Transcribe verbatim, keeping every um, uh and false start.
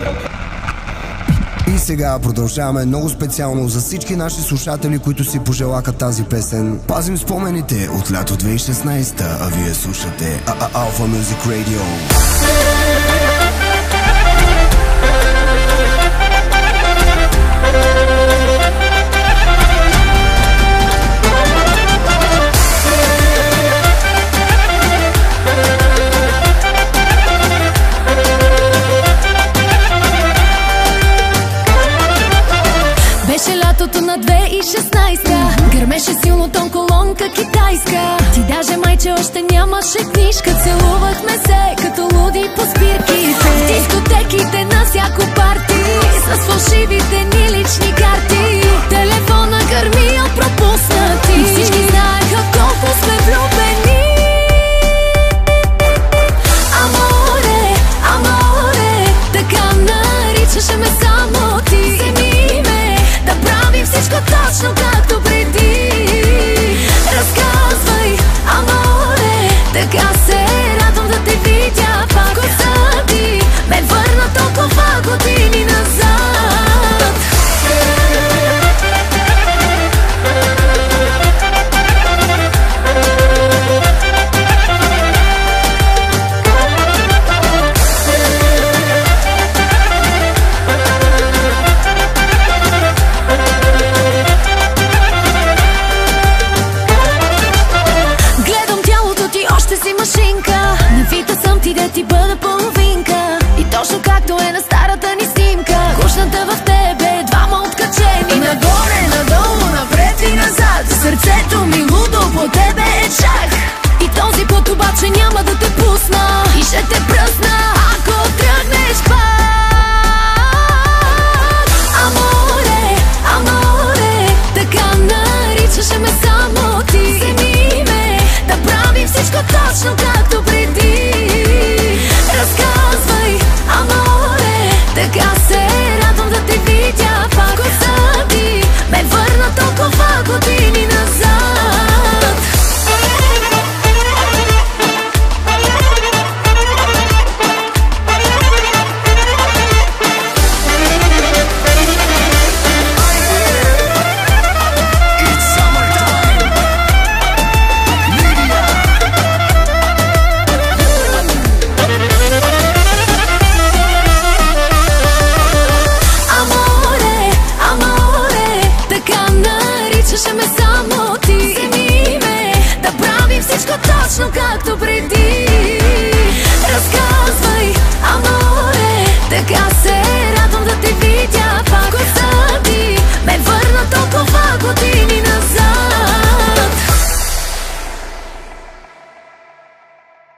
И сега продължаваме много специално за всички наши слушатели, които си пожелаха тази песен. Пазим спомените от лято две хиляди и шестнадесета, а вие слушате Alpha Music Radio. На две хиляди и шестнадесета гърмеше силно тон колонка китайска. Ти даже майче още нямаше книжка. Целувахме се като луди по спирките в дискотеките на всяко парти с фалшивите ни лични карти. Телефона гърми от пропуснати. Всички знаеха колко сме влюбени. Аморе, аморе, така наричаше ме само ти. Да правим всичко точно както преди. Разказвай, аморе, така се радвам да те видя пак. Коса ти ме върна толкова години назад. Навита съм ти да ти бъда половинка. И точно както е на старата ни снимка. Кушната в тебе, двама откачени. Нагоре, надолу, напред и назад. Сърцето ми лудо по тебе е чак. И този път обаче няма да те пусна. И ще те